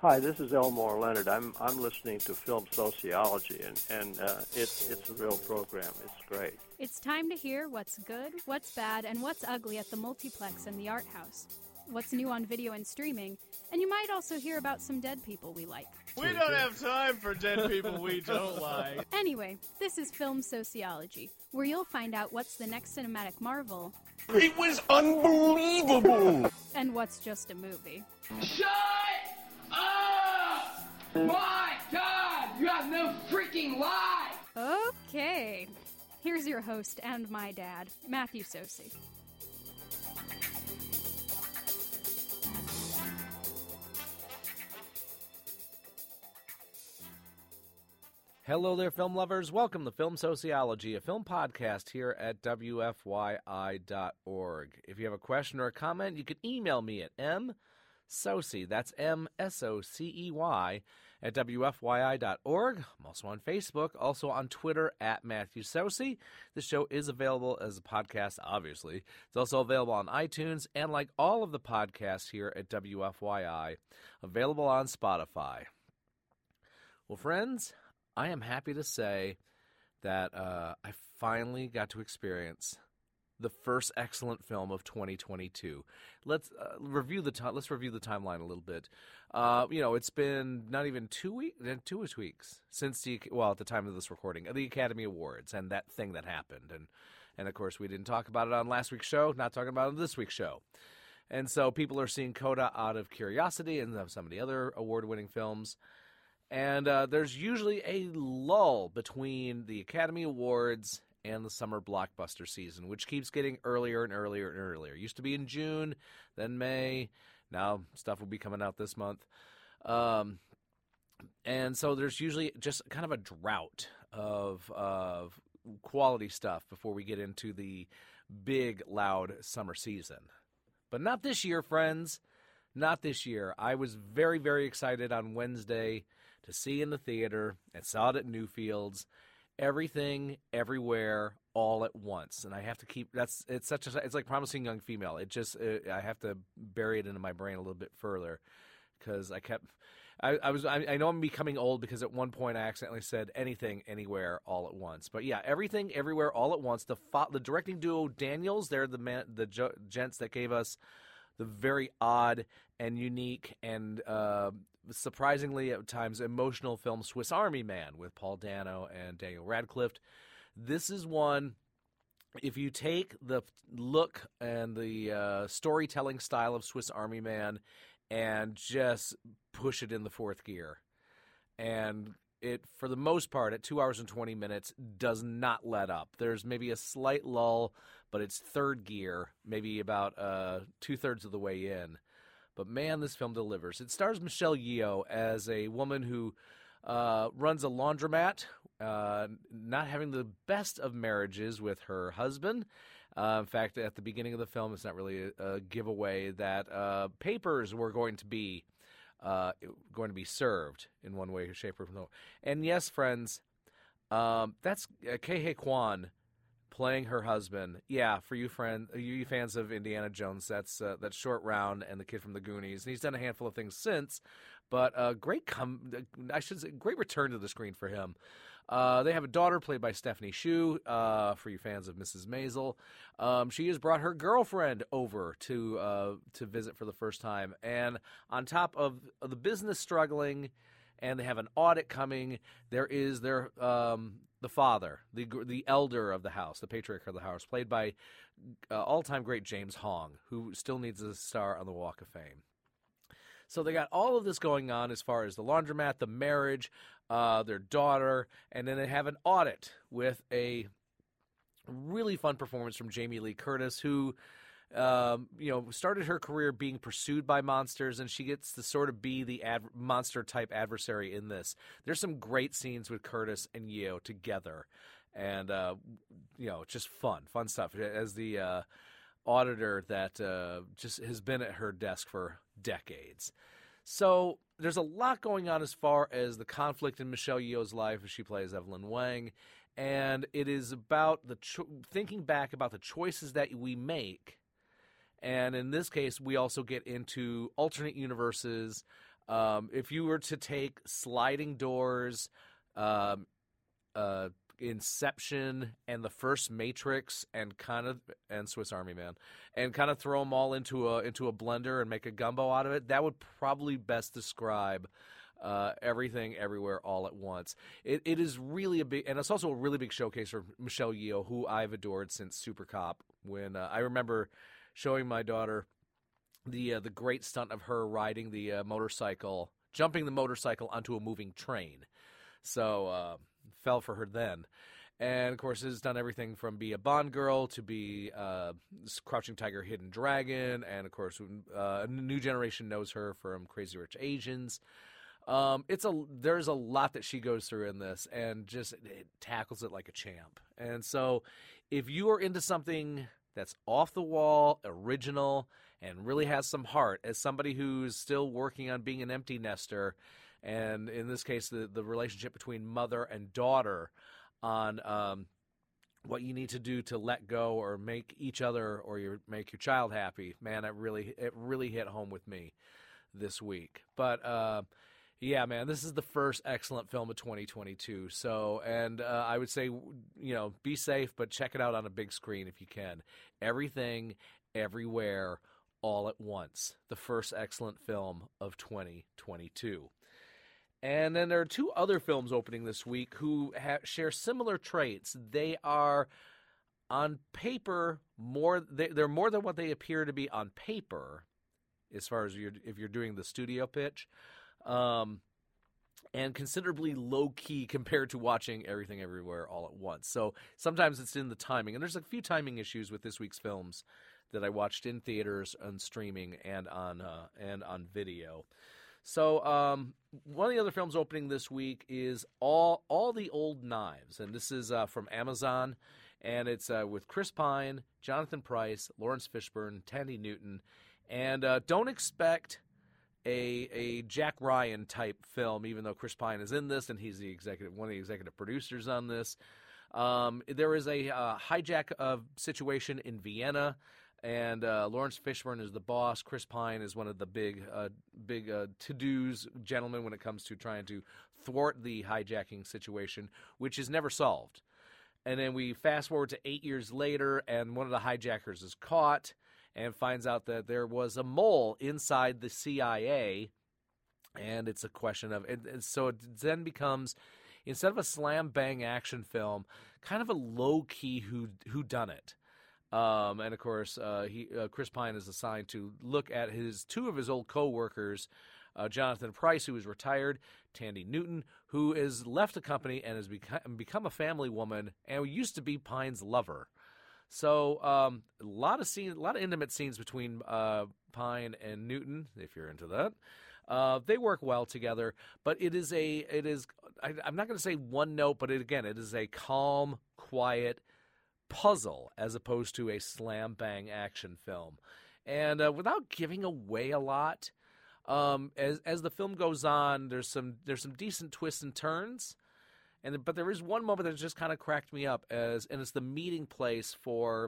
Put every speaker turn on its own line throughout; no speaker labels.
Hi, this is Elmore Leonard. I'm listening to Film Sociology, and it's a real program. It's great.
It's time to hear what's good, what's bad, and what's ugly at the multiplex and the art house. What's new on video and streaming, and you might also hear about some dead people we like.
We don't have time for dead people we don't like.
Anyway, this is Film Sociology, where you'll find out what's the next cinematic marvel.
It was unbelievable!
And what's just a movie.
Shut up! My God! You have no freaking life!
Okay. Here's your host and my dad, Matthew Sosi.
Hello there, film lovers. Welcome to Film Sociology, a film podcast here at WFYI.org. If you have a question or a comment, you can email me at msocey, that's M-S-O-C-E-Y, at WFYI.org. I'm also on Facebook, also on Twitter at Matthew Sosi. The show is available as a podcast, obviously. It's also available on iTunes, and like all of the podcasts here at WFYI, available on Spotify. Well, friends, I am happy to say that I finally got to experience the first excellent film of 2022. Let's review the timeline a little bit. It's been not even 2 weeks since at the time of this recording, the Academy Awards and that thing that happened, and of course we didn't talk about it on last week's show. Not talking about it on this week's show. And so people are seeing Coda out of curiosity and some of the other award-winning films. And there's usually a lull between the Academy Awards and the summer blockbuster season, which keeps getting earlier and earlier and earlier. It used to be in June, then May. Now stuff will be coming out this month. And so there's usually just kind of a drought of quality stuff before we get into the big, loud summer season. But not this year, friends. Not this year. I was very, very excited on Wednesday to see in the theater and saw it at Newfields, Everything, Everywhere, All at Once. And I have to keep it's like Promising Young Female. I have to bury it into my brain a little bit further because I know I'm becoming old because at one point I accidentally said Anything, Anywhere, All at Once. But yeah, Everything, Everywhere, All at Once. The directing duo Daniels, they're the gents that gave us the very odd and unique and surprisingly at times emotional film Swiss Army Man with Paul Dano and Daniel Radcliffe. This is one, if you take the look and the storytelling style of Swiss Army Man and just push it in the fourth gear, and it, for the most part, at 2 hours and 20 minutes, does not let up. There's maybe a slight lull, but it's third gear, maybe about two-thirds of the way in. But man, this film delivers. It stars Michelle Yeoh as a woman who runs a laundromat, not having the best of marriages with her husband. In fact, at the beginning of the film, it's not really a giveaway that papers were going to be served in one way, shape, or form. And yes, friends, that's Ke Kwan playing her husband. Yeah, for you fans of Indiana Jones, that's Short Round and the kid from the Goonies. And he's done a handful of things since, but great return to the screen for him. They have a daughter played by Stephanie Hsu, for you fans of Mrs. Maisel. She has brought her girlfriend over to visit for the first time. And on top of the business struggling, and they have an audit coming, there is their the father, the elder of the house, the patriarch of the house, played by all-time great James Hong, who still needs a star on the Walk of Fame. So they got all of this going on as far as the laundromat, the marriage, their daughter, and then they have an audit with a really fun performance from Jamie Lee Curtis, who started her career being pursued by monsters, and she gets to sort of be the monster-type adversary in this. There's some great scenes with Curtis and Yeoh together, and, just fun stuff. As the auditor that just has been at her desk for decades. So there's a lot going on as far as the conflict in Michelle Yeoh's life as she plays Evelyn Wang, and it is about thinking back about the choices that we make. And in this case, we also get into alternate universes, If you were to take Sliding Doors, Inception, and the first Matrix, and Swiss Army Man, and kind of throw them all into a blender and make a gumbo out of it, that would probably best describe Everything Everywhere All at Once. It is really a big, and it's also a really big showcase for Michelle Yeoh, who I've adored since Super Cop. When I remember showing my daughter the great stunt of her riding the motorcycle, jumping the motorcycle onto a moving train. So fell for her then. And, of course, has done everything from be a Bond girl to be Crouching Tiger, Hidden Dragon. And, of course, a new generation knows her from Crazy Rich Asians. There's a lot that she goes through in this, and just it tackles it like a champ. And so if you are into something that's off the wall, original, and really has some heart, as somebody who's still working on being an empty nester, and in this case, the relationship between mother and daughter on what you need to do to let go or make each other or make your child happy, man, it really hit home with me this week. But yeah, man, this is the first excellent film of 2022. So, and I would say, be safe, but check it out on a big screen if you can. Everything, Everywhere, All at Once, the first excellent film of 2022. And then there are two other films opening this week who share similar traits. They are, on paper, they're more than what they appear to be on paper, as far as if you're doing the studio pitch. And considerably low-key compared to watching Everything Everywhere All at Once. So sometimes it's in the timing. And there's a few timing issues with this week's films that I watched in theaters, on streaming, and on video. So one of the other films opening this week is All the Old Knives. And this is from Amazon. And it's with Chris Pine, Jonathan Pryce, Lawrence Fishburne, Thandie Newton. And don't expect a Jack Ryan type film, even though Chris Pine is in this and he's one of the executive producers on this. There is a hijack situation in Vienna, and Lawrence Fishburne is the boss. Chris Pine is one of the big to-dos gentlemen when it comes to trying to thwart the hijacking situation, which is never solved. And then we fast forward to 8 years later, and one of the hijackers is caught and finds out that there was a mole inside the CIA, and it's a question of – so it then becomes, instead of a slam-bang action film, kind of a low-key whodunit. And, of course, Chris Pine is assigned to look at two of his old co-workers, Jonathan Pryce, who is retired, Thandie Newton, who has left the company and has become a family woman and used to be Pine's lover. So a lot of intimate scenes between Pine and Newton, if you're into that. They work well together, but I'm not going to say one note, but it is a calm, quiet puzzle as opposed to a slam-bang action film. And without giving away a lot, as the film goes on, there's some decent twists and turns. But there is one moment that just kind of cracked me up, and it's the meeting place for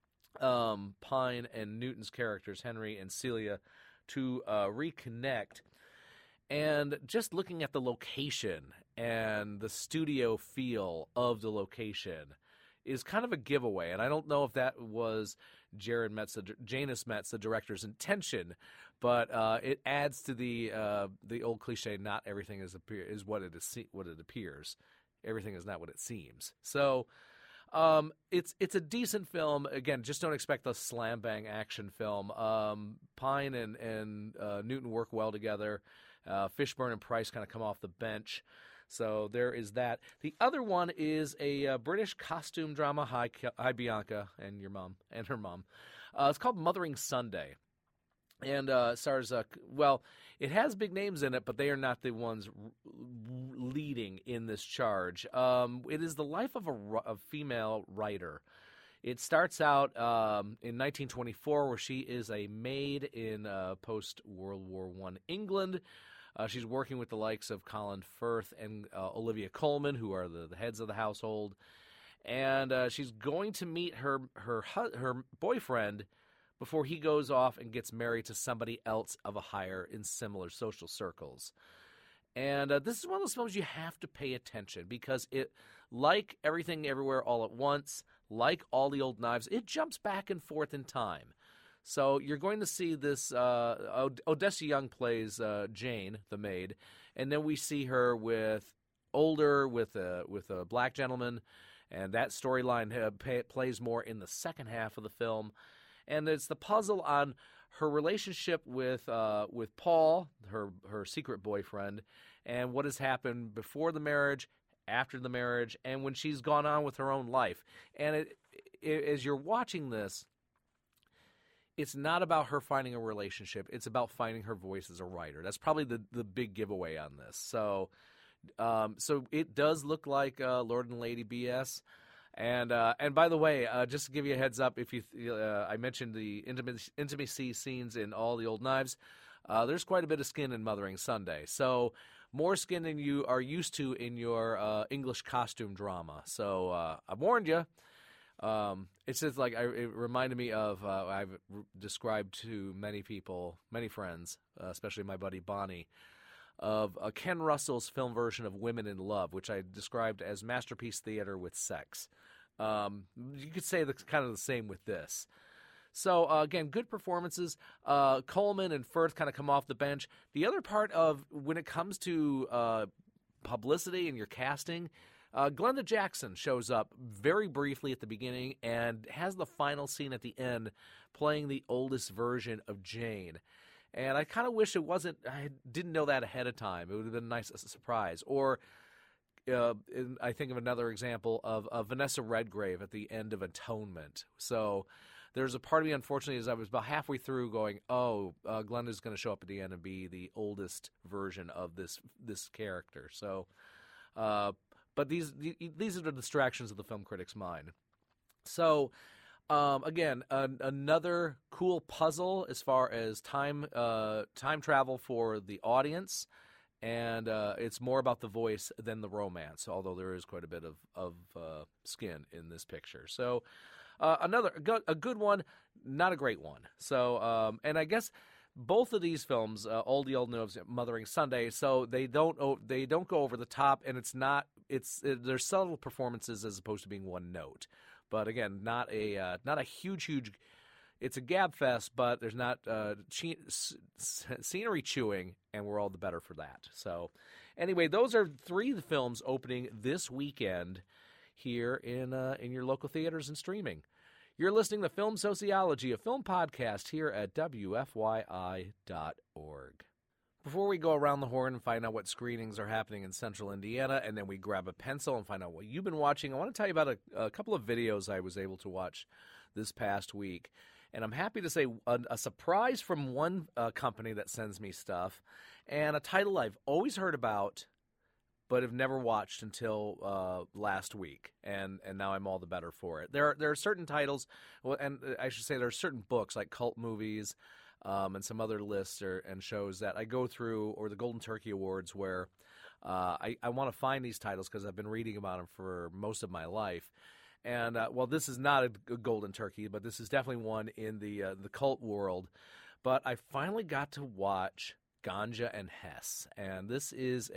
Pine and Newton's characters, Henry and Celia, to reconnect. And just looking at the location and the studio feel of the location is kind of a giveaway. And I don't know if that was Janus Metz, the director's intention, but it adds to the old cliche: not everything is what it appears. Everything is not what it seems. So it's a decent film. Again, just don't expect a slam-bang action film. Pine and Newton work well together. Fishburne and Pryce kind of come off the bench. So there is that. The other one is a British costume drama. Hi, Bianca and your mom and her mom. It's called Mothering Sunday. And stars, it has big names in it, but they are not the ones leading in this charge. It is the life of a female writer. It starts out in 1924, where she is a maid in post-World War I England. She's working with the likes of Colin Firth and Olivia Colman, who are the heads of the household. And she's going to meet her boyfriend, before he goes off and gets married to somebody else of a higher in similar social circles. And this is one of those films you have to pay attention because it, like Everything Everywhere All at Once, like All the Old Knives, it jumps back and forth in time. So you're going to see this, Odessa Young plays Jane, the maid, and then we see her with a black gentleman, and that storyline plays more in the second half of the film. And it's the puzzle on her relationship with Paul, her secret boyfriend, and what has happened before the marriage, after the marriage, and when she's gone on with her own life. And as you're watching this, it's not about her finding a relationship. It's about finding her voice as a writer. That's probably the big giveaway on this. So it does look like Lord and Lady BS. And by the way, just to give you a heads up, if I mentioned the intimacy scenes in All the Old Knives, there's quite a bit of skin in Mothering Sunday. So more skin than you are used to in your English costume drama. So I warned you. It's just like it reminded me of I've described to many people, many friends, especially my buddy Bonnie, of Ken Russell's film version of Women in Love, which I described as masterpiece theater with sex. You could say that's kind of the same with this. So, again, good performances. Coleman and Firth kind of come off the bench. The other part of when it comes to publicity and your casting, Glenda Jackson shows up very briefly at the beginning and has the final scene at the end playing the oldest version of Jane. And I kind of wish I didn't know that ahead of time. It would have been a nice surprise. Or I think of another example of Vanessa Redgrave at the end of Atonement. So there's a part of me, unfortunately, as I was about halfway through going, Glenda's going to show up at the end and be the oldest version of this character. So, but these are the distractions of the film critic's mind. So, again, another cool puzzle as far as time travel for the audience, and it's more about the voice than the romance, although there is quite a bit of skin in this picture. So, a good one, not a great one. So, and I guess both of these films, All the Old Knives, Mothering Sunday, so they don't go over the top, and they're subtle performances as opposed to being one note. But again, not a huge. It's a gab fest, but there's not scenery chewing, and we're all the better for that. So, anyway, those are three of the films opening this weekend here in your local theaters and streaming. You're listening to Film Sociology, a film podcast here at WFYI.org. Before we go around the horn and find out what screenings are happening in Central Indiana, and then we grab a pencil and find out what you've been watching, I want to tell you about a couple of videos I was able to watch this past week. And I'm happy to say a surprise from one company that sends me stuff, and a title I've always heard about but have never watched until last week, and now I'm all the better for it. There are certain titles, and I should say there are certain books like cult movies and some other lists and shows that I go through, or the Golden Turkey Awards, where I want to find these titles because I've been reading about them for most of my life. And, this is not a Golden Turkey, but this is definitely one in the cult world. But I finally got to watch Ganja and Hess, and this is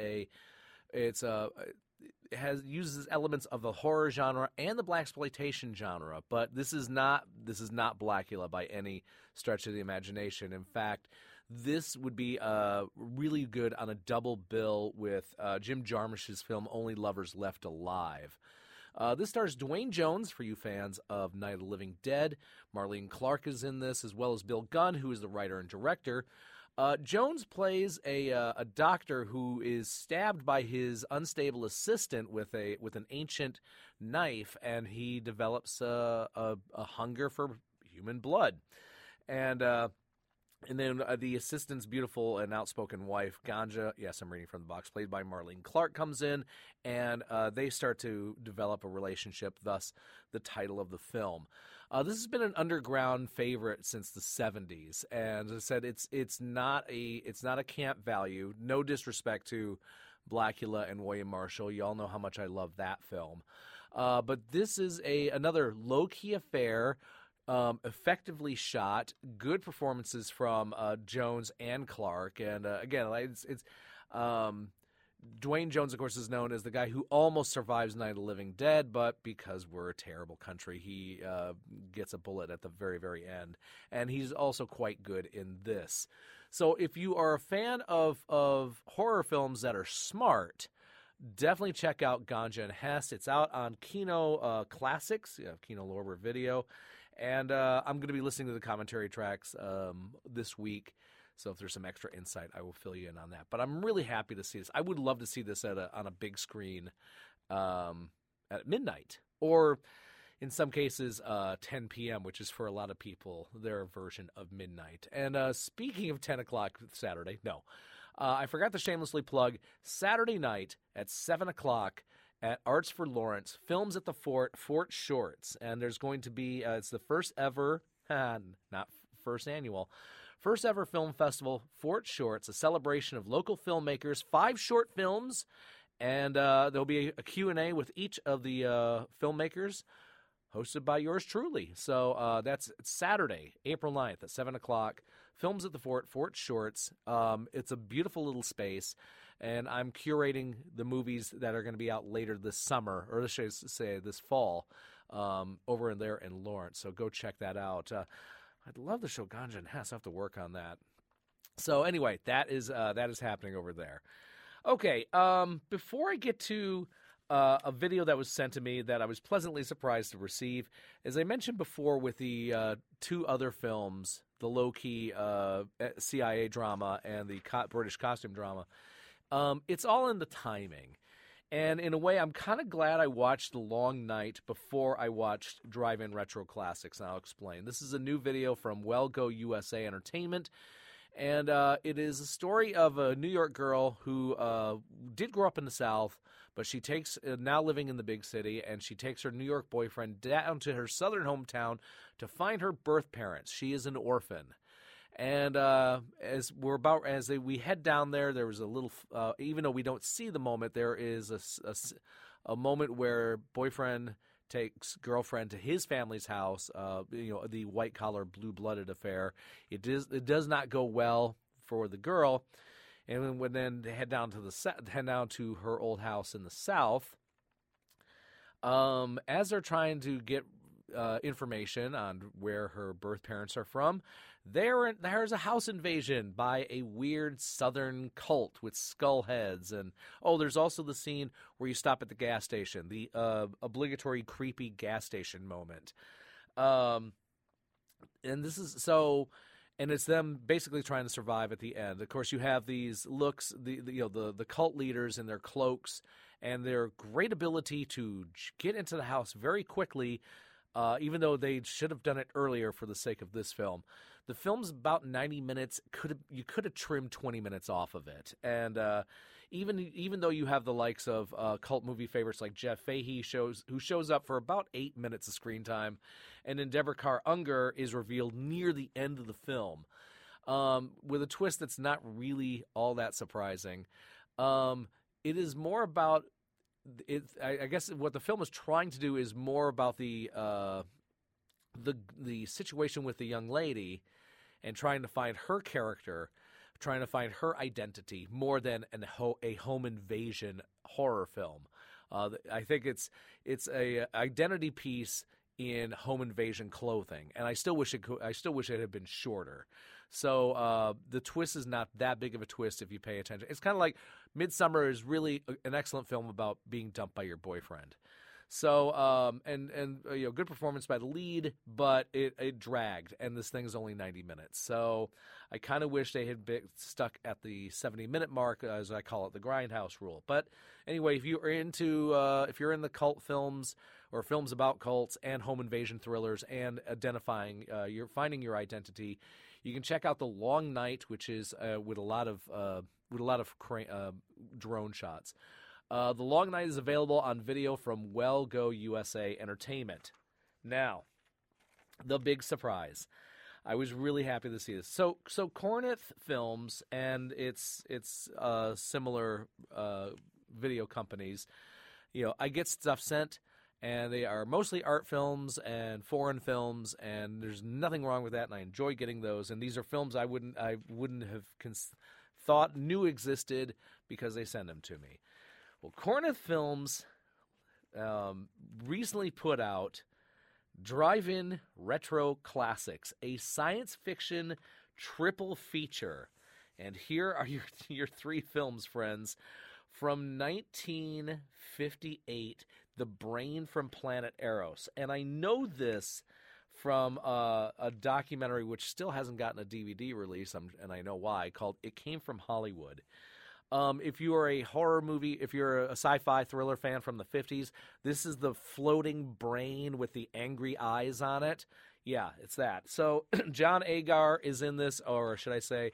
uses elements of the horror genre and the blaxploitation genre, but this is not Blackula by any stretch of the imagination. In fact, this would be really good on a double bill with Jim Jarmusch's film Only Lovers Left Alive. This stars Dwayne Jones, for you fans of Night of the Living Dead. Marlene Clark is in this, as well as Bill Gunn, who is the writer and director. Jones plays a doctor who is stabbed by his unstable assistant with an ancient knife, and he develops a hunger for human blood. And then the assistant's beautiful and outspoken wife, Ganja, yes, I'm reading from the box, played by Marlene Clark, comes in, and they start to develop a relationship, thus the title of the film. This has been an underground favorite since the 70s, and as I said, it's not a camp value. No disrespect to Blackula and William Marshall. You all know how much I love that film. But this is another low-key affair effectively shot, good performances from Jones and Clark, and again, it's Dwayne Jones, of course, is known as the guy who almost survives Night of the Living Dead, but because we're a terrible country, he gets a bullet at the very, very end. And he's also quite good in this. So if you are a fan of horror films that are smart, definitely check out Ganja and Hess. It's out on Kino Classics, Kino Lorber Video. And I'm going to be listening to the commentary tracks this week. So if there's some extra insight, I will fill you in on that. But I'm really happy to see this. I would love to see this on a big screen at midnight, or in some cases 10 p.m., which is for a lot of people their version of midnight. And speaking of 10 o'clock Saturday, I forgot to shamelessly plug Saturday night at 7 o'clock at Arts for Lawrence, Films at the Fort Shorts. And there's going to be, it's the first ever, not first annual, first ever film festival, Fort Shorts, a celebration of local filmmakers, 5 short films, and there'll be a Q&A with each of the filmmakers, hosted by yours truly. So that's Saturday, April 9th at 7 o'clock, Films at the Fort Shorts. It's a beautiful little space, and I'm curating the movies that are going to be out later this summer, or let's say this fall, over in there in Lawrence. So go check that out. I'd love to show Ganja and Hess. I have to work on that. So anyway, that is happening over there. Okay, before I get to a video that was sent to me that I was pleasantly surprised to receive, as I mentioned before with the 2 other films, the low-key CIA drama and the British costume drama, it's all in the timing. And in a way, I'm kind of glad I watched The Long Night before I watched Drive-In Retro Classics, and I'll explain. This is a new video from Well Go USA Entertainment, and it is a story of a New York girl who did grow up in the South, but she takes, now living in the big city, and she takes her New York boyfriend down to her southern hometown to find her birth parents. She is an orphan. And as we head down there, there was a little, even though we don't see the moment, there is a moment where boyfriend takes girlfriend to his family's house. The white collar, blue blooded affair. It does not go well for the girl, and when then they head down to her old house in the South. As they're trying to get information on where her birth parents are from, there's a house invasion by a weird southern cult with skull heads. And there's also the scene where you stop at the gas station, the obligatory creepy gas station moment. And this is so, and it's them basically trying to survive at the end. Of course, you have these looks, the cult leaders in their cloaks and their great ability to get into the house very quickly. Even though they should have done it earlier for the sake of this film. The film's about 90 minutes. You could have trimmed 20 minutes off of it. And even though you have the likes of cult movie favorites like Jeff Fahey who shows up for about 8 minutes of screen time, and Endeavor Kar Unger is revealed near the end of the film, with a twist that's not really all that surprising. It is more about I guess what the film is trying to do is more about the situation with the young lady and trying to find her character, trying to find her identity more than a home invasion horror film. I think it's a identity piece in home invasion clothing, and I still wish it had been shorter. So the twist is not that big of a twist if you pay attention. It's kind of like Midsummer is really an excellent film about being dumped by your boyfriend. So good performance by the lead, but it dragged, and this thing is only 90 minutes. So I kind of wish they had been stuck at the 70-minute mark, as I call it, the grindhouse rule. But anyway, if you're in the cult films or films about cults and home invasion thrillers and identifying, finding your identity, you can check out The Long Night, which is with a lot of drone shots. The Long Night is available on video from Well Go USA Entertainment. Now, the big surprise. I was really happy to see this. So Corneth Films and its similar video companies, I get stuff sent, And they are mostly art films and foreign films, and there's nothing wrong with that, and I enjoy getting those. And these are films I wouldn't have thought knew existed because they send them to me. Well, Corneth Films recently put out Drive-In Retro Classics, a science fiction triple feature. And here are your three films, friends. From 1958, The Brain from Planet Eros. And I know this from a documentary which still hasn't gotten a DVD release, and I know why, called It Came from Hollywood. If you are a horror movie, if you're a sci-fi thriller fan from the 50s, this is the floating brain with the angry eyes on it. Yeah, it's that. So John Agar is in this, or should I say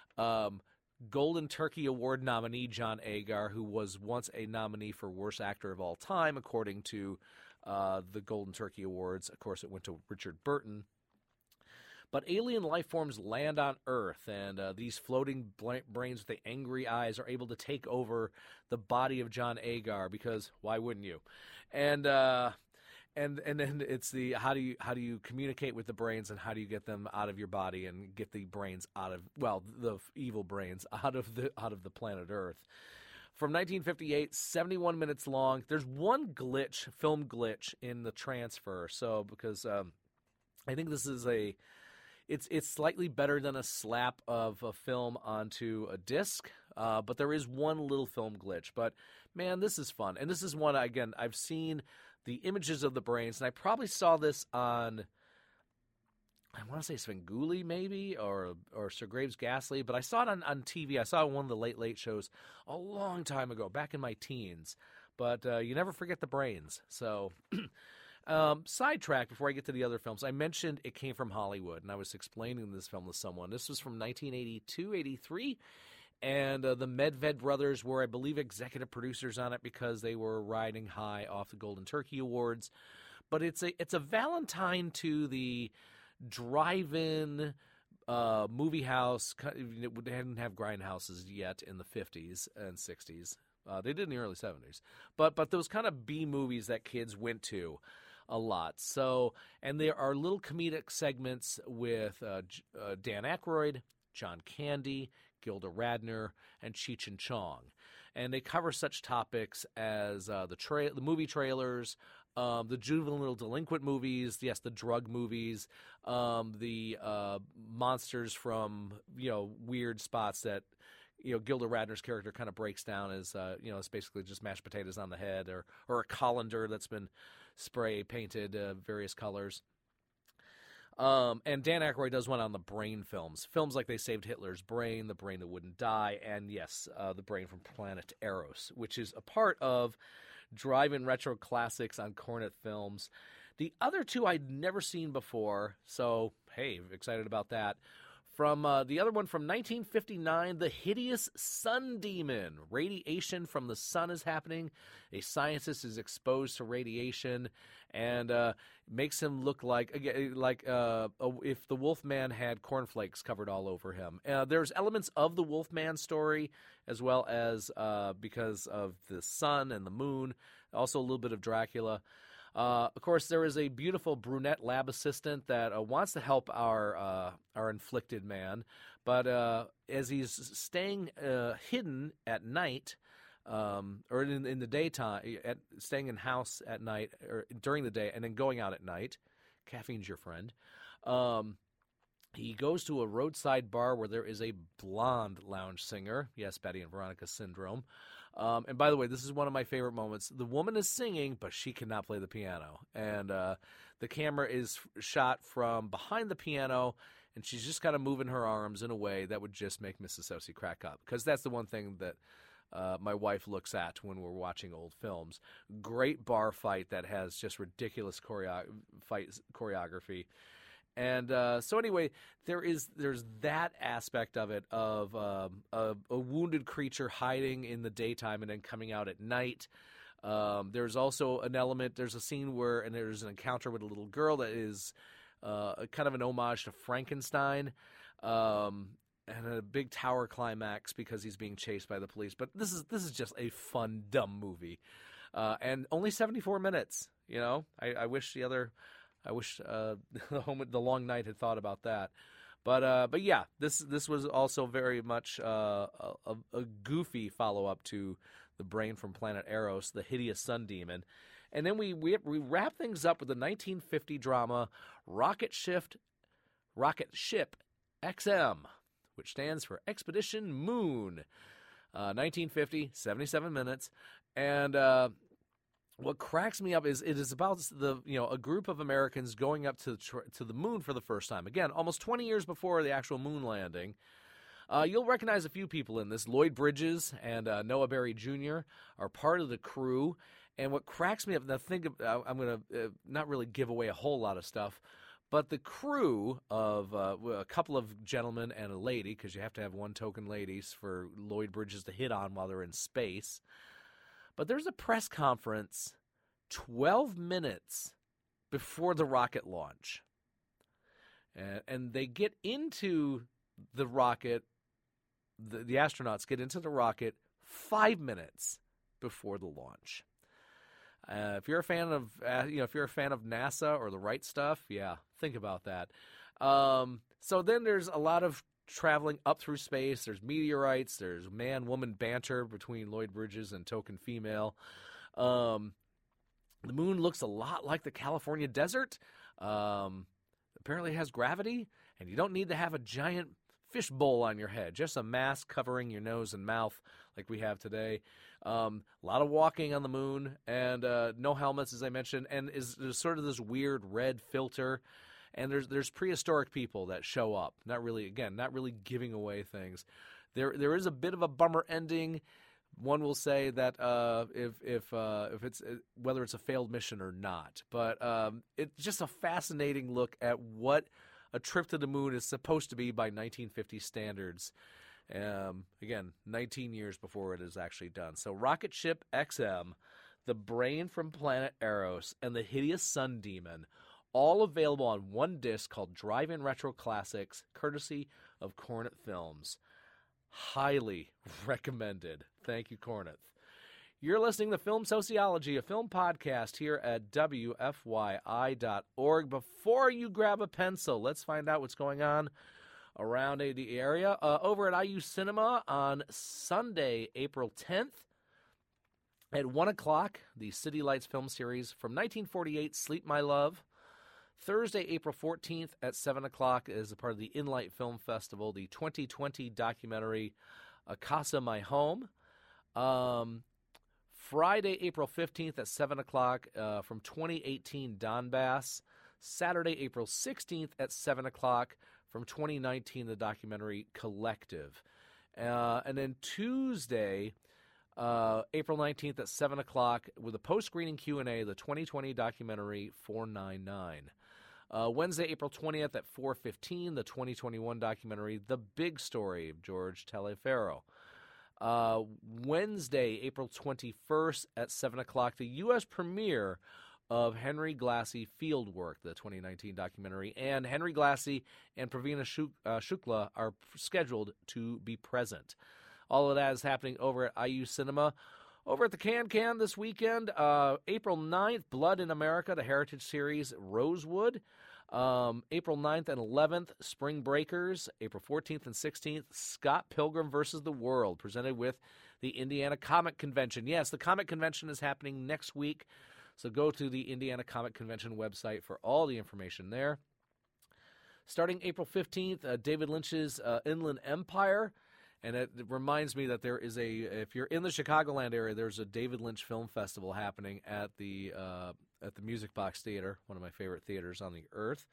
Golden Turkey Award nominee John Agar, who was once a nominee for Worst Actor of All Time, according to the Golden Turkey Awards. Of course, it went to Richard Burton. But alien life forms land on Earth, and these floating brains with the angry eyes are able to take over the body of John Agar, because why wouldn't you? And then it's the how do you communicate with the brains, and how do you get them out of your body and get the brains out of, well, the evil brains out of the planet Earth. From 1958, 71 minutes long. There's one film glitch in the transfer. So because I think this is it's slightly better than a slap of a film onto a disc, but there is one little film glitch. But man, this is fun, and this is one, again, I've seen the images of the brains, and I probably saw this on, I want to say Svengoolie maybe, or Sir Graves Ghastly, but I saw it on TV. I saw it on one of the late shows a long time ago, back in my teens. But you never forget the brains. So, sidetrack before I get to the other films. I mentioned It Came from Hollywood, and I was explaining this film to someone. This was from 1982, 83. And the Medved brothers were, I believe, executive producers on it because they were riding high off the Golden Turkey Awards. But it's a Valentine to the drive-in movie house. They didn't have grindhouses yet in the 50s and 60s. They did in the early 70s. But those kind of B movies that kids went to a lot. So, and there are little comedic segments with Dan Aykroyd, John Candy, Gilda Radner, and Cheech and Chong. And they cover such topics as the movie trailers, the juvenile delinquent movies, yes, the drug movies, the monsters from, weird spots that, Gilda Radner's character kind of breaks down as, it's basically just mashed potatoes on the head, or a colander that's been spray painted various colors. And Dan Aykroyd does one on the brain films like They Saved Hitler's Brain, The Brain That Wouldn't Die, and yes, The Brain from Planet Eros, which is a part of Drive-In Retro Classics on Corneth Films. The other two I'd never seen before, so hey, excited about that. From the other one from 1959, The Hideous Sun Demon. Radiation from the sun is happening. A scientist is exposed to radiation, and makes him look like if the Wolfman had cornflakes covered all over him. There's elements of the Wolfman story, as well as because of the sun and the moon. Also a little bit of Dracula. Of course, there is a beautiful brunette lab assistant that wants to help our inflicted man, but as he's staying hidden at night, or in the daytime, staying in house at night or during the day, and then going out at night, caffeine's your friend. He goes to a roadside bar where there is a blonde lounge singer. Yes, Betty and Veronica syndrome. And by the way, this is one of my favorite moments. The woman is singing, but she cannot play the piano. And the camera is shot from behind the piano, and she's just kind of moving her arms in a way that would just make Mrs. Sosie crack up. Because that's the one thing that my wife looks at when we're watching old films. Great bar fight that has just ridiculous choreography. And so anyway, there's that aspect of it, of a wounded creature hiding in the daytime and then coming out at night. There's also an element, there's a scene where, and there's an encounter with a little girl that is kind of an homage to Frankenstein, and a big tower climax because he's being chased by the police. But this is just a fun, dumb movie. and only 74 minutes. You know, I wish the Long Night had thought about that. But yeah, this was also very much a goofy follow-up to The Brain from Planet Eros, The Hideous Sun Demon. And then we wrap things up with the 1950 drama Rocket Ship XM, which stands for Expedition Moon. 1950, 77 minutes. And what cracks me up is it is about a group of Americans going up to the moon for the first time. Again, almost 20 years before the actual moon landing. You'll recognize a few people in this. Lloyd Bridges and Noah Berry Jr. are part of the crew. And what cracks me up, now I'm going to not really give away a whole lot of stuff, but the crew of a couple of gentlemen and a lady, because you have to have one token ladies for Lloyd Bridges to hit on while they're in space. But there's a press conference 12 minutes before the rocket launch. And they get into the rocket, the astronauts get into the rocket 5 minutes before the launch. If you're a fan of, NASA or the right stuff, yeah, think about that. So then there's a lot of traveling up through space. There's meteorites. There's man-woman banter between Lloyd Bridges and token female. The moon looks a lot like the California desert. Apparently it has gravity, and you don't need to have a giant fishbowl on your head, just a mask covering your nose and mouth like we have today. A lot of walking on the moon, and no helmets, as I mentioned, and there's sort of this weird red filter, and there's prehistoric people that show up. Not really giving away things. There is a bit of a bummer ending. One will say that if it's whether it's a failed mission or not, but it's just a fascinating look at what a trip to the moon is supposed to be by 1950 standards. Again, 19 years before it is actually done. So Rocket Ship XM, The Brain from Planet Eros, and The Hideous Sun Demon, all available on one disc called Drive-In Retro Classics, courtesy of Cornet Films. Highly recommended. Thank you, Cornet. You're listening to Film Sociology, a film podcast here at WFYI.org. Before you grab a pencil, let's find out what's going on around the area. Over at IU Cinema on Sunday, April 10th at 1 o'clock, the City Lights film series from 1948, Sleep My Love. Thursday, April 14th at 7 o'clock is a part of the Inlight Film Festival, the 2020 documentary Casa My Home. Friday, April 15th at 7 o'clock from 2018 Donbass. Saturday, April 16th at 7 o'clock from 2019, the documentary Collective. And then Tuesday, April 19th at 7 o'clock with a post-screening Q&A, the 2020 documentary 499. Wednesday, April 20th at 4:15, the 2021 documentary The Big Story of George Taliaferro. Wednesday, April 21st at 7 o'clock, the U.S. premiere of Henry Glassie Fieldwork, the 2019 documentary. And Henry Glassie and Pravina Shukla are scheduled to be present. All of that is happening over at IU Cinema. Over at the Can this weekend, April 9th, Blood in America, the Heritage Series, Rosewood. April 9th and 11th, Spring Breakers. April 14th and 16th, Scott Pilgrim vs. the World, presented with the Indiana Comic Convention. Yes, the Comic Convention is happening next week, so go to the Indiana Comic Convention website for all the information there. Starting April 15th, David Lynch's Inland Empire. And it reminds me that there is if you're in the Chicagoland area, there's a David Lynch Film Festival happening at the Music Box Theater, one of my favorite theaters on the earth.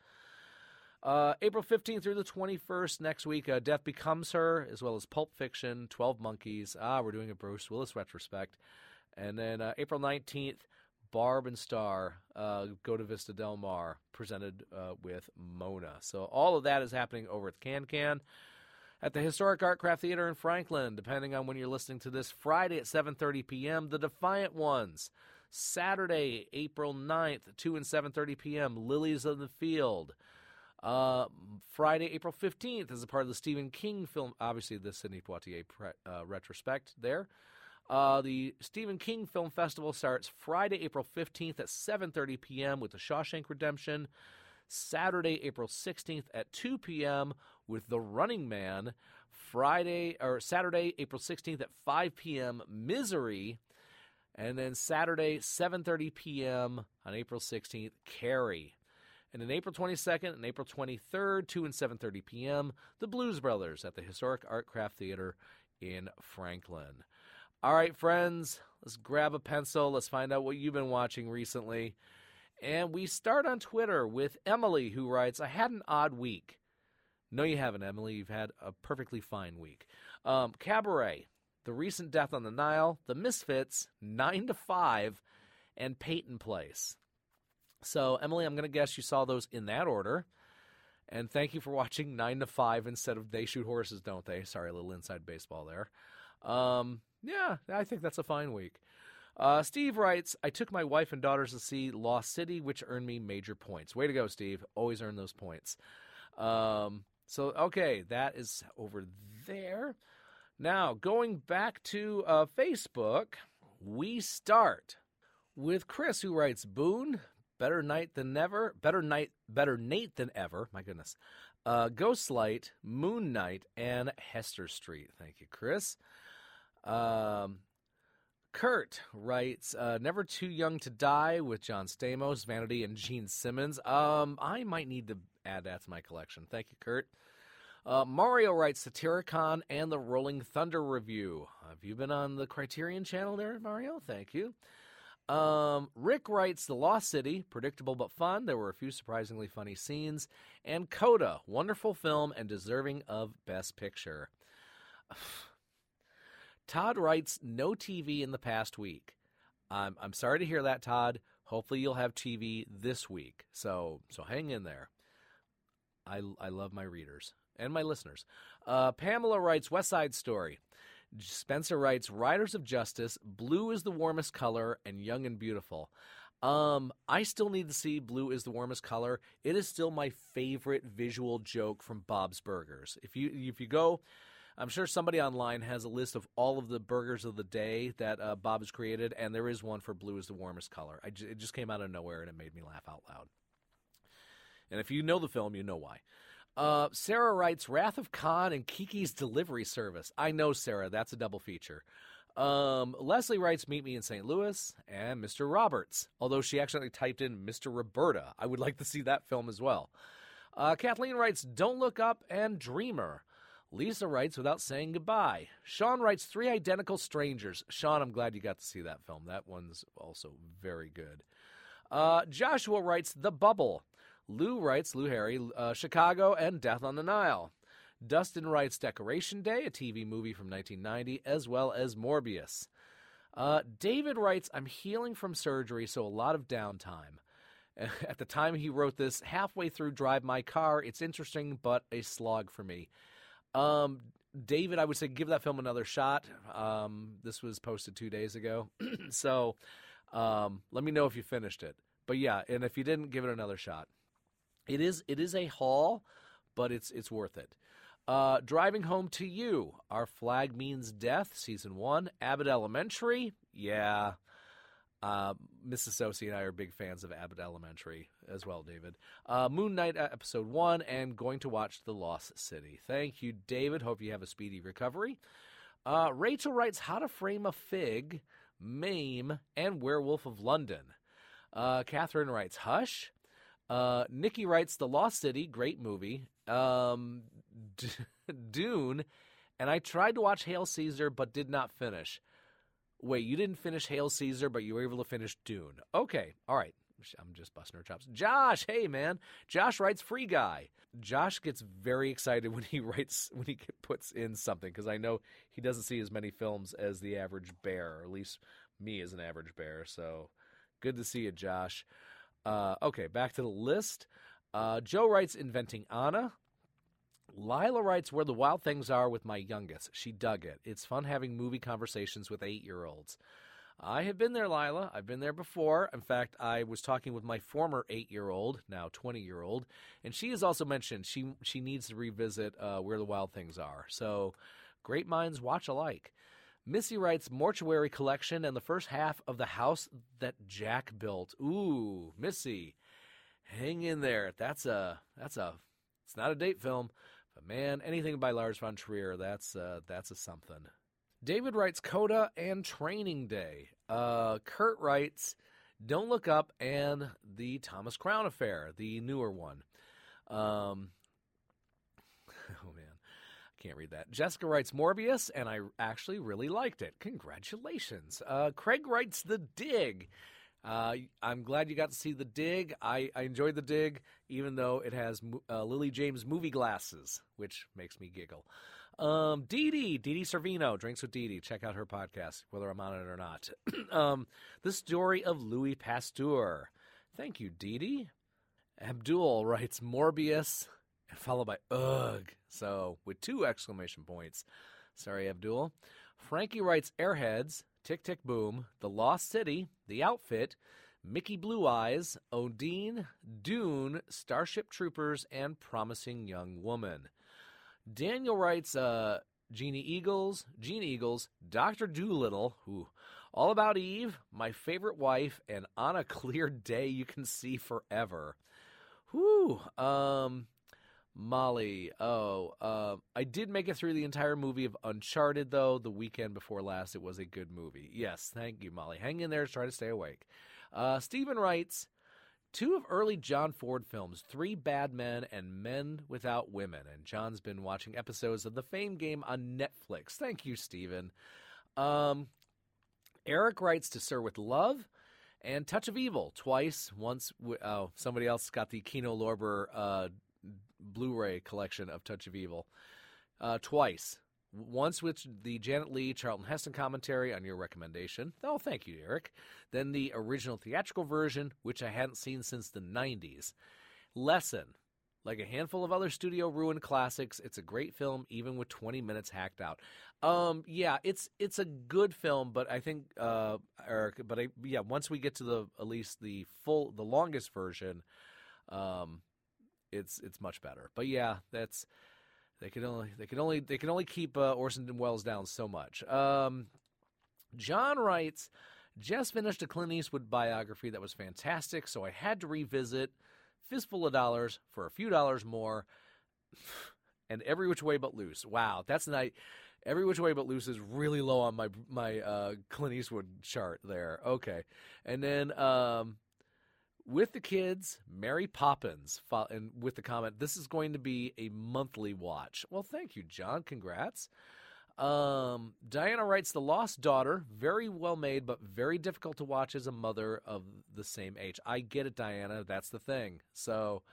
April 15th through the 21st next week, Death Becomes Her, as well as Pulp Fiction, 12 Monkeys. We're doing a Bruce Willis retrospect. And then April 19th, Barb and Star, Go to Vista Del Mar, presented with Mona. So all of that is happening over at Can. At the Historic Art Craft Theater in Franklin, depending on when you're listening to this, Friday at 7:30 p.m., The Defiant Ones. Saturday, April 9th, 2 and 7:30 p.m., Lilies of the Field. Friday, April 15th, as a part of the Stephen King film, obviously the Sidney Poitier retrospect there. The Stephen King Film Festival starts Friday, April 15th at 7:30 p.m. with The Shawshank Redemption. Saturday, April 16th at 2 p.m. with The Running Man. Saturday, April 16th at 5 p.m. Misery. And then Saturday, 7:30 p.m. on April 16th, Carrie. And then April 22nd and April 23rd, 2 and 7:30 p.m., The Blues Brothers at the Historic Art Craft Theater in Franklin. All right, friends, let's grab a pencil. Let's find out what you've been watching recently. And we start on Twitter with Emily, who writes, I had an odd week. No, you haven't, Emily. You've had a perfectly fine week. Cabaret, The Recent Death on the Nile, The Misfits, 9 to 5, and Peyton Place. So, Emily, I'm going to guess you saw those in that order. And thank you for watching 9 to 5 instead of They Shoot Horses, Don't They? Sorry, a little inside baseball there. Yeah, I think that's a fine week. Steve writes, I took my wife and daughters to see Lost City, which earned me major points. Way to go, Steve. Always earn those points. Okay, that is over there. Now, going back to Facebook, we start with Chris, who writes, Boone, Better Nate than ever. My goodness. Ghostlight, Moon Knight, and Hester Street. Thank you, Chris. Kurt writes, Never Too Young to Die with John Stamos, Vanity, and Gene Simmons. I might need to add that to my collection. Thank you, Kurt. Mario writes, Satyricon and the Rolling Thunder Review. Have you been on the Criterion channel there, Mario? Thank you. Rick writes, The Lost City, predictable but fun. There were a few surprisingly funny scenes. And Coda, wonderful film and deserving of Best Picture. Todd writes, no TV in the past week. I'm sorry to hear that, Todd. Hopefully you'll have TV this week. So hang in there. I love my readers and my listeners. Pamela writes, West Side Story. Spencer writes, Riders of Justice, Blue is the warmest color, and Young and Beautiful. I still need to see Blue is the warmest color. It is still my favorite visual joke from Bob's Burgers. If you go, I'm sure somebody online has a list of all of the burgers of the day that Bob has created, and there is one for Blue is the warmest color. It just came out of nowhere, and it made me laugh out loud. And if you know the film, you know why. Sarah writes, Wrath of Khan and Kiki's Delivery Service. I know, Sarah. That's a double feature. Leslie writes, Meet Me in St. Louis, and Mr. Roberts. Although she accidentally typed in Mr. Roberta. I would like to see that film as well. Kathleen writes, Don't Look Up and Dreamer. Lisa writes, Without Saying Goodbye. Sean writes, 3 Identical Strangers. Sean, I'm glad you got to see that film. That one's also very good. Joshua writes, The Bubble. Lou writes, Lou Harry, Chicago, and Death on the Nile. Dustin writes, Decoration Day, a TV movie from 1990, as well as Morbius. David writes, I'm healing from surgery, so a lot of downtime. At the time he wrote this, halfway through Drive My Car, it's interesting, but a slog for me. David, I would say give that film another shot. This was posted 2 days ago. So let me know if you finished it. But yeah, and if you didn't, give it another shot. It is a haul, but it's worth it. Driving Home to You, Our Flag Means Death, Season 1. Abbott Elementary, yeah. Mrs. Sosi and I are big fans of Abbott Elementary as well, David. Moon Knight, Episode 1, and going to watch The Lost City. Thank you, David. Hope you have a speedy recovery. Rachel writes, How to Frame a Fig, Mame, and Werewolf of London. Catherine writes, Hush. Nikki writes, The Lost City, great movie. Dune, and I tried to watch Hail Caesar but did not finish. Wait, you didn't finish Hail Caesar, but you were able to finish Dune. Okay, all right. I'm just busting her chops. Josh, hey, man. Josh writes Free Guy. Josh gets very excited when he puts in something, because I know he doesn't see as many films as the average bear, or at least me as an average bear. So good to see you, Josh. Okay, back to the list. Joe writes Inventing Anna. Lila writes Where the Wild Things Are with my youngest. She dug it. It's fun having movie conversations with 8-year-olds. I have been there, Lila. I've been there before. In fact, I was talking with my former 8-year-old, now 20-year-old, and she has also mentioned she needs to revisit Where the Wild Things Are. So great minds watch alike. Missy writes Mortuary Collection and the first half of The House That Jack Built. Ooh, Missy, hang in there. It's not a date film, but man, anything by Lars von Trier, that's a something. David writes Coda and Training Day. Kurt writes Don't Look Up and the Thomas Crown Affair, the newer one. Oh man, I can't read that. Jessica writes Morbius, and I actually really liked it. Congratulations. Craig writes The Dig. I'm glad you got to see The Dig. I enjoyed The Dig, even though it has Lily James movie glasses, which makes me giggle. Dee Servino, Drinks with Dee. Check out her podcast, whether I'm on it or not. The Story of Louis Pasteur. Thank you, Dee. Abdul writes Morbius, followed by ugh. So, with 2 exclamation points. Sorry, Abdul. Frankie writes Airheads, Tick Tick Boom, The Lost City, The Outfit, Mickey Blue Eyes, Odin, Dune, Starship Troopers, and Promising Young Woman. Daniel writes Gene Eagles, Dr. Dolittle, All About Eve, My Favorite Wife, and On a Clear Day You Can See Forever. Molly, I did make it through the entire movie of Uncharted, though, the weekend before last. It was a good movie. Yes, thank you, Molly. Hang in there, try to stay awake. Stephen writes 2 of early John Ford films, 3 Bad Men and Men Without Women. And John's been watching episodes of The Fame Game on Netflix. Thank you, Stephen. Eric writes To Sir With Love and Touch of Evil twice. Once, somebody else got the Kino Lorber Blu-ray collection of Touch of Evil. Twice. Once with the Janet Leigh, Charlton Heston commentary on your recommendation. Oh, thank you, Eric. Then the original theatrical version, which I hadn't seen since the 90s. Lesson. Like a handful of other studio ruined classics, it's a great film, even with 20 minutes hacked out. Yeah, it's a good film, but I think, Eric, once we get to at least the longest version, it's much better. But yeah, that's. They can only keep Orson Welles down so much. John writes, just finished a Clint Eastwood biography that was fantastic, so I had to revisit Fistful of Dollars for a few dollars more, and Every Which Way But Loose. Wow, that's nice. Every Which Way But Loose is really low on my Clint Eastwood chart there. Okay, and then with the kids, Mary Poppins, and with the comment, this is going to be a monthly watch. Well, thank you, John. Congrats. Diana writes The Lost Daughter, very well made, but very difficult to watch as a mother of the same age. I get it, Diana. That's the thing. So,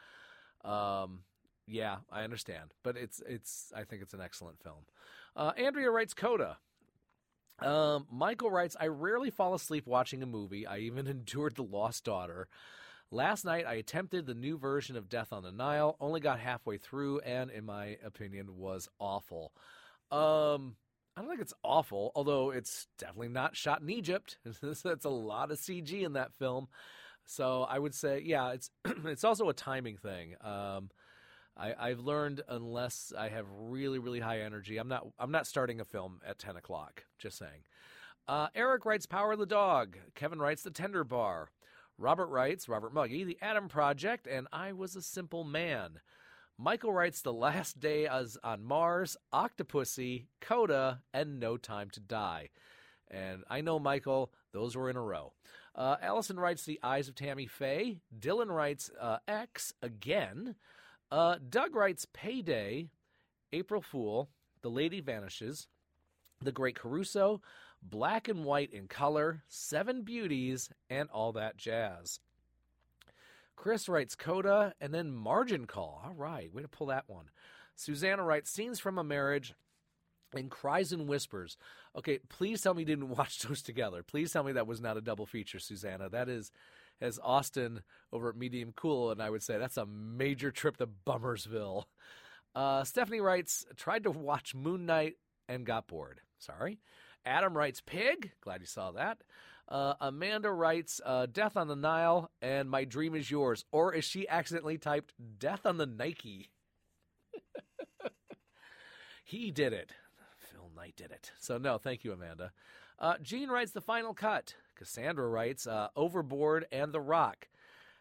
yeah, I understand. But I think it's an excellent film. Andrea writes Coda. Michael writes, I rarely fall asleep watching a movie. I even endured The Lost Daughter. Last night, I attempted the new version of Death on the Nile, only got halfway through, and in my opinion, was awful. I don't think it's awful, although it's definitely not shot in Egypt. That's a lot of CG in that film. So I would say, yeah, it's also a timing thing. I've learned, unless I have really, really high energy, I'm not starting a film at 10 o'clock, just saying. Eric writes Power of the Dog. Kevin writes The Tender Bar. Robert writes, Robert Muggy, The Adam Project, and I Was a Simple Man. Michael writes The Last Day on Mars, Octopussy, Coda, and No Time to Die. And I know, Michael, those were in a row. Allison writes The Eyes of Tammy Faye. Dylan writes X again. Doug writes Payday, April Fool, The Lady Vanishes, The Great Caruso, Black and White in Color, Seven Beauties, and all that jazz. Chris writes Coda, and then Margin Call. All right, way to pull that one. Susanna writes Scenes from a Marriage and Cries and Whispers. Okay, please tell me you didn't watch those together. Please tell me that was not a double feature, Susanna. That is, as Austin over at Medium Cool, and I would say that's a major trip to Bummersville. Stephanie writes, tried to watch Moon Knight and got bored. Sorry. Adam writes Pig. Glad you saw that. Amanda writes Death on the Nile and My Dream Is Yours. Or as she accidentally typed, Death on the Nike. He did it. Phil night did it. So, no, thank you, Amanda. Gene writes the final cut. Cassandra writes Overboard and The Rock.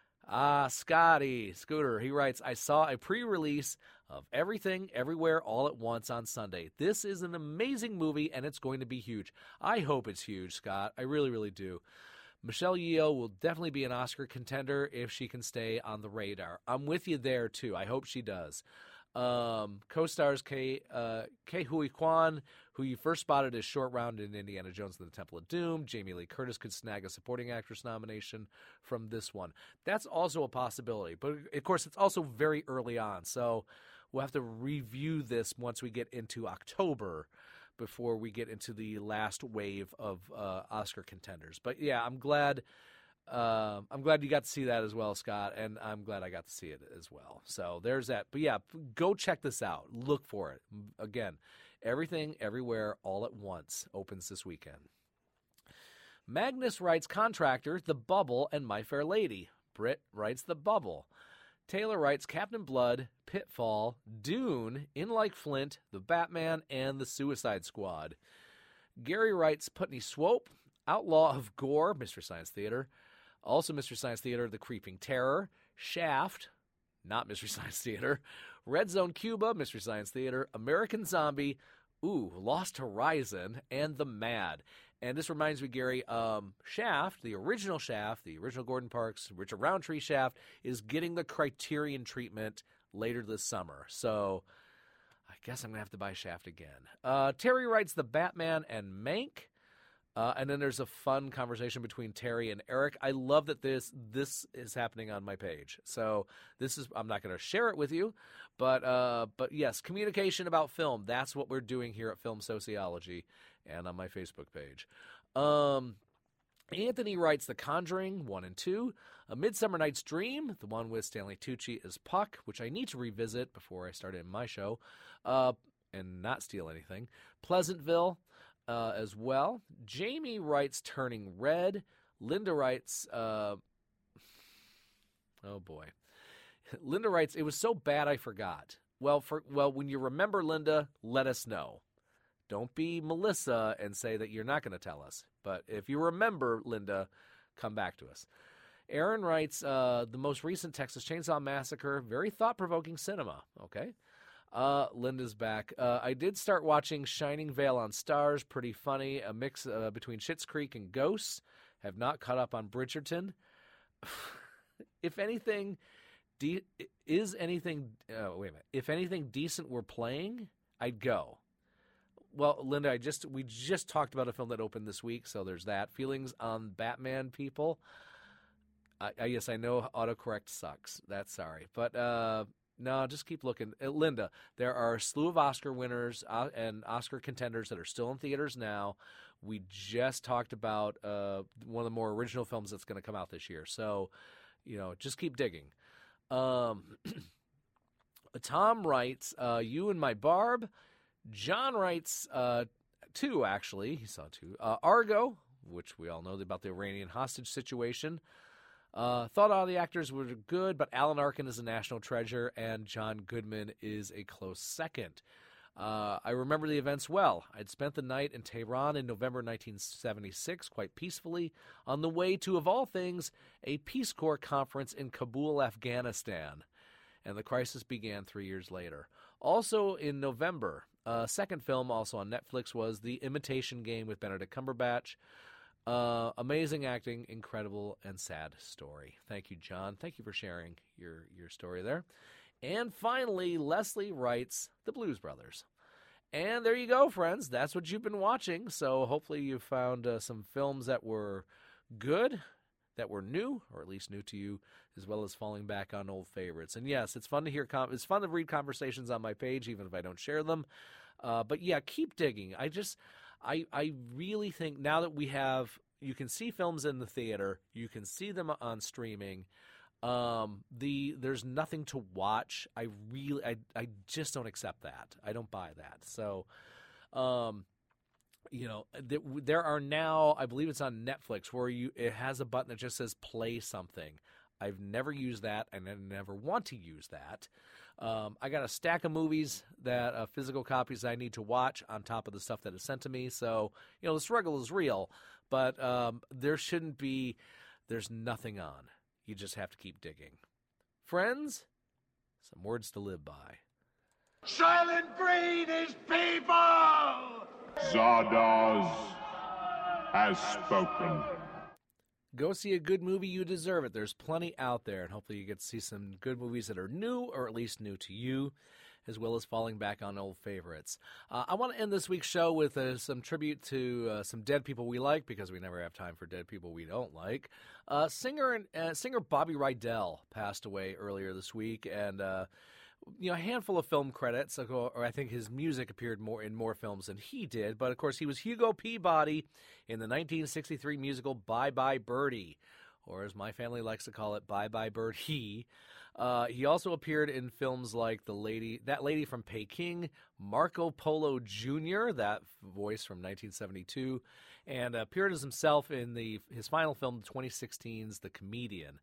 Scooter, he writes, I saw a pre-release of Everything, Everywhere, All at Once on Sunday. This is an amazing movie, and it's going to be huge. I hope it's huge, Scott. I really, really do. Michelle Yeoh will definitely be an Oscar contender if she can stay on the radar. I'm with you there, too. I hope she does. Co-stars Ke Huy Quan, who you first spotted as Short Round in Indiana Jones and the Temple of Doom. Jamie Lee Curtis could snag a supporting actress nomination from this one. That's also a possibility. But, of course, it's also very early on. So we'll have to review this once we get into October before we get into the last wave of Oscar contenders. But, yeah, I'm glad you got to see that as well, Scott, and I'm glad I got to see it as well. So there's that. But, yeah, go check this out. Look for it. Again, Everything, Everywhere, All at Once opens this weekend. Magnus writes Contractor, The Bubble, and My Fair Lady. Britt writes The Bubble. Taylor writes Captain Blood, Pitfall, Dune, In Like Flint, The Batman, and The Suicide Squad. Gary writes Putney Swope, Outlaw of Gore, Mystery Science Theater. Also Mystery Science Theater, The Creeping Terror. Shaft, not Mystery Science Theater. Red Zone Cuba, Mystery Science Theater. American Zombie, Lost Horizon, and The Mad. And this reminds me, Gary, Shaft, the original Gordon Parks, Richard Roundtree Shaft, is getting the Criterion treatment later this summer. So I guess I'm going to have to buy Shaft again. Terry writes The Batman and Mank. And then there's a fun conversation between Terry and Eric. I love that this is happening on my page. So I'm not going to share it with you, but yes, communication about film. That's what we're doing here at Film Sociology and on my Facebook page. Anthony writes The Conjuring 1 and 2, A Midsummer Night's Dream, the one with Stanley Tucci as Puck, which I need to revisit before I start in my show, and not steal anything. Pleasantville. As well. Jamie writes Turning Red. Linda writes, oh boy. Linda writes, it was so bad I forgot. Well, when you remember, Linda, let us know. Don't be Melissa and say that you're not going to tell us. But if you remember, Linda, come back to us. Aaron writes, the most recent Texas Chainsaw Massacre, very thought-provoking cinema. Okay. Linda's back. I did start watching Shining Vale on Stars. Pretty funny. A mix between Schitt's Creek and Ghosts. Have not caught up on Bridgerton. If anything, if anything decent were playing, I'd go. Well, Linda, we just talked about a film that opened this week, so there's that. Feelings on Batman, people. Yes, I know autocorrect sucks. That's sorry. But no, just keep looking. Linda, there are a slew of Oscar winners and Oscar contenders that are still in theaters now. We just talked about one of the more original films that's going to come out this year. So, just keep digging. Tom writes, You and My Barb. John writes, two, actually. He saw two. Argo, which we all know about the Iranian hostage situation. Thought all the actors were good, but Alan Arkin is a national treasure, and John Goodman is a close second. I remember the events well. I'd spent the night in Tehran in November 1976 quite peacefully on the way to, of all things, a Peace Corps conference in Kabul, Afghanistan. And the crisis began 3 years later. Also in November, a second film also on Netflix was The Imitation Game with Benedict Cumberbatch. Amazing acting, incredible and sad story. Thank you, John. Thank you for sharing your story there. And finally, Leslie writes The Blues Brothers. And there you go, friends. That's what you've been watching. So hopefully you found some films that were good, that were new, or at least new to you, as well as falling back on old favorites. And yes, it's fun to hear. It's fun to read conversations on my page, even if I don't share them. But yeah, keep digging. I really think now that you can see films in the theater, you can see them on streaming. There's nothing to watch. I just don't accept that. I don't buy that. So, there are now, I believe it's on Netflix, where it has a button that just says play something. I've never used that, and I never want to use that. I got a stack of movies that physical copies I need to watch on top of the stuff that is sent to me. So, the struggle is real, but there's nothing on. You just have to keep digging. Friends, some words to live by.
Silent breed is people! Zardoz has spoken.
Go see a good movie. You deserve it. There's plenty out there, and hopefully you get to see some good movies that are new, or at least new to you, as well as falling back on old favorites. I want to end this week's show with some tribute to some dead people we like, because we never have time for dead people we don't like. Singer Bobby Rydell passed away earlier this week, and a handful of film credits, or I think his music appeared in more films than he did. But, of course, he was Hugo Peabody in the 1963 musical Bye Bye Birdie, or as my family likes to call it, Bye Bye Birdie. He also appeared in films like That Lady from Peking, Marco Polo Jr., that voice from 1972, and appeared as himself in his final film, 2016's The Comedian.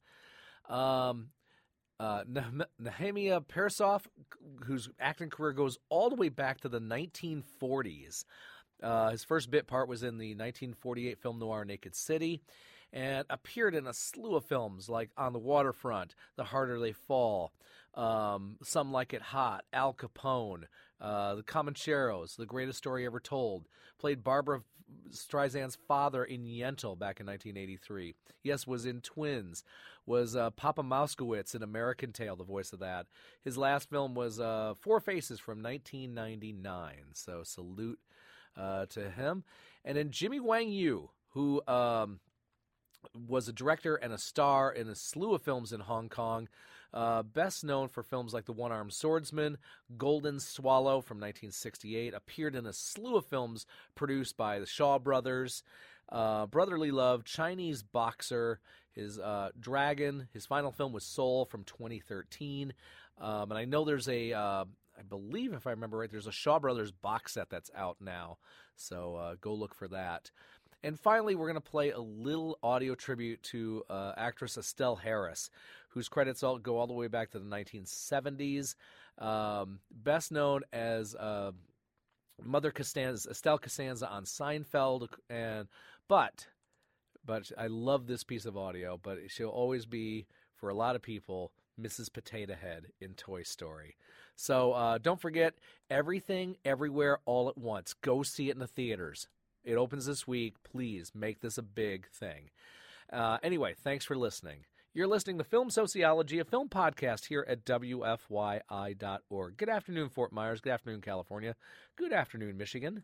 Nehemiah Persoff, whose acting career goes all the way back to the 1940s. His first bit part was in the 1948 film noir Naked City, and appeared in a slew of films like On the Waterfront, The Harder They Fall, Some Like It Hot, Al Capone, The Comancheros, The Greatest Story Ever Told. Played Barbara Streisand's father in Yentl back in 1983. Yes, was in Twins. Was Papa Moskowitz in American Tail, the voice of that. His last film was Four Faces from 1999. So salute to him. And then Jimmy Wang Yu, who was a director and a star in a slew of films in Hong Kong. Best known for films like The One-Armed Swordsman, Golden Swallow from 1968, appeared in a slew of films produced by the Shaw Brothers, Brotherly Love, Chinese Boxer, his Dragon. His final film was Soul from 2013. And I know there's I believe, if I remember right, there's a Shaw Brothers box set that's out now. So go look for that. And finally, we're going to play a little audio tribute to actress Estelle Harris, whose credits go all the way back to the 1970s. Best known as Mother Costanza, Estelle Costanza on Seinfeld. But I love this piece of audio, but she'll always be, for a lot of people, Mrs. Potato Head in Toy Story. So don't forget, Everything, Everywhere, All at Once. Go see it in the theaters. It opens this week. Please make this a big thing. Anyway, thanks for listening. You're listening to Film Sociology, a film podcast here at WFYI.org. Good afternoon, Fort Myers. Good afternoon, California. Good afternoon, Michigan.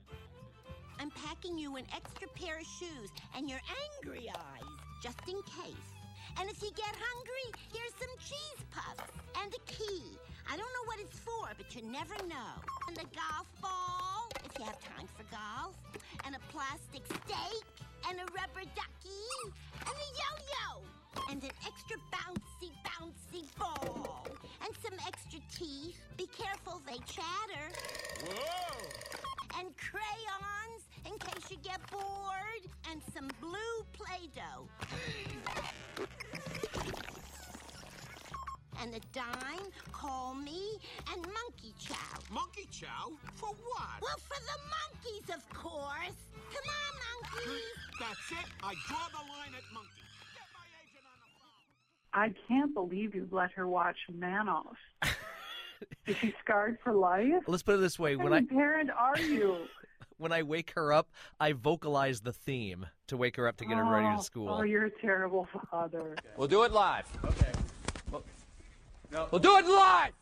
I'm packing you an extra pair of shoes and your angry eyes, just in case. And if you get hungry, here's some cheese puffs and a key. I don't know what it's for, but you never know. And a golf ball, if you have time for golf. And a plastic steak. And a rubber ducky. And a yo-yo. And an extra bouncy, bouncy ball. And some extra teeth. Be careful, they chatter.
Whoa!
And crayons, in case you get bored. And some blue Play-Doh. And a dime, call me, and monkey chow.
Monkey chow? For what?
Well, for the monkeys, of course. Come on, monkeys.
That's it. I draw the line at monkeys. Get my agent on the phone.
I can't believe you let her watch Manoff. Is she scarred for life?
Let's put it this way.
What kind of parent are you?
When I wake her up, I vocalize the theme to wake her up to get her ready to school.
Oh, you're a terrible father.
We'll do it live.
Okay.
We'll do it live!